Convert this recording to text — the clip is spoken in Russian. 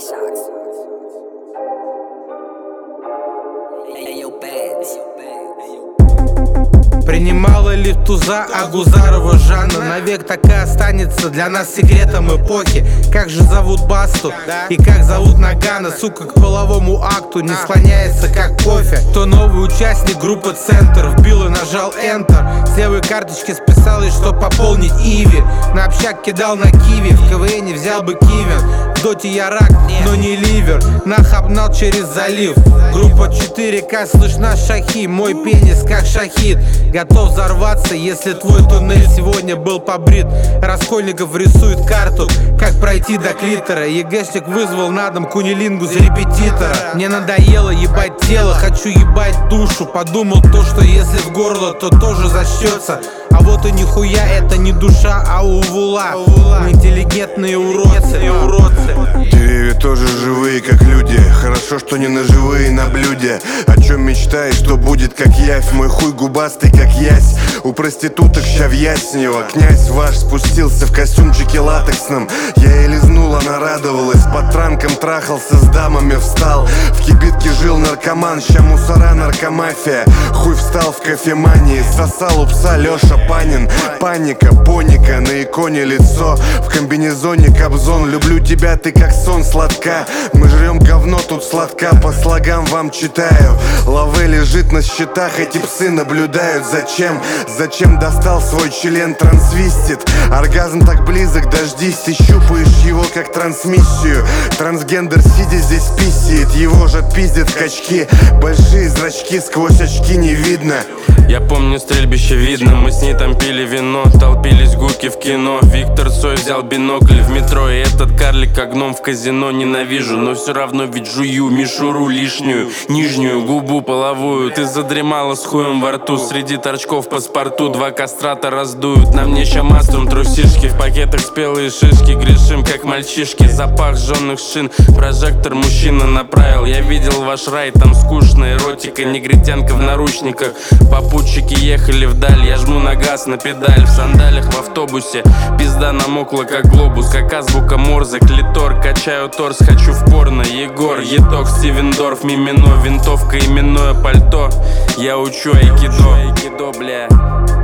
Принимала ли туза Агузарова Жанна? Навек так и останется для нас секретом эпохи. Как же зовут Басту и как зовут Нагана? Сука, к половому акту не склоняется, как кофе. То новый участник группы Центр вбил и нажал Enter. С левой карточки списалось, что пополнить Иви. На общак кидал на киви, в КВН взял бы Кивин. В доте я рак, но не ливер. Нахабнал через залив. Группа 4К, слышна шахи. Мой пенис как шахид, готов взорваться, если твой туннель сегодня был побрит. Раскольников рисует карту, как пройти до клитора. ЕГЭшник вызвал на дом кунилингу за репетитора. Мне надоело ебать тело, хочу ебать душу. Подумал то, что если в горло, то тоже зачтется. А вот и нихуя, это не душа, а увула. Мы интеллигентные уродцы. Деревья тоже живые, как люди. Хорошо, что не ножевые на блюде. О чем мечтаешь, что будет как явь. Мой хуй губастый, как ясь. У проституток ща вяснева. Князь ваш спустился в костюмчике латексном. Я ей лизнул, она радовалась. Под транком трахался с дамами, встал. В кибитке жил наркоман, ща мусора наркомафия. Хуй встал в кофемании, сосал у пса Леша Панин. Паника, поника, на иконе лицо. В комбинезоне Кобзон. Люблю тебя, ты как сон сладка. Мы жрем говно, тут сладка. По слогам вам читаю. Лаве лежит на счетах, эти псы наблюдают. Зачем достал свой член трансвистит? Оргазм так близок, дождись. Ты щупаешь его как трансмиссию. Трансгендер сидя здесь писает. Его же отпиздят в качки. Большие зрачки, сквозь очки не видно. Я помню стрельбище видно. Мы с ней там пили вино, толпились гуки в кино. Виктор Цой взял бинокль в метро. И этот карлик как гном в казино. Ненавижу, но все равно ведь жую мишуру лишнюю, нижнюю губу половую. Ты задремала с хуем во рту. Среди торчков паспорту 2 кастрата раздуют. На мне щамаструм трусишки. В пакетах спелые шишки. Грешим как мальчишки. Запах жженных шин. Прожектор мужчина направил. Я видел ваш рай, там скучная эротика. Негритянка в наручниках. Попутчики ехали вдаль. Я жму на газ, на педаль. В сандалях в автобусе. Пизда намокла как глобус. Как азбука Морзе, клитор. Качаю торс, хочу в порно. Егор, Еток, Стивендорф, Мимино. Винтовка, именное пальто. Я учу айкидо, бля.